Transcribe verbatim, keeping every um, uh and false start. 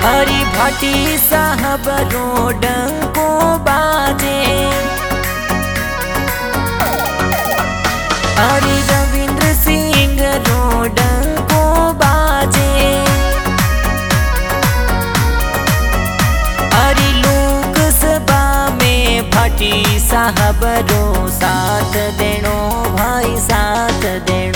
हरी भाटी साहब रो डंको बाजे, हरी रविंद्र सिंह रो डंको बाजे, हरी लोकसभा में भाटी साहब रो साथ देनो भाई साथ देनो।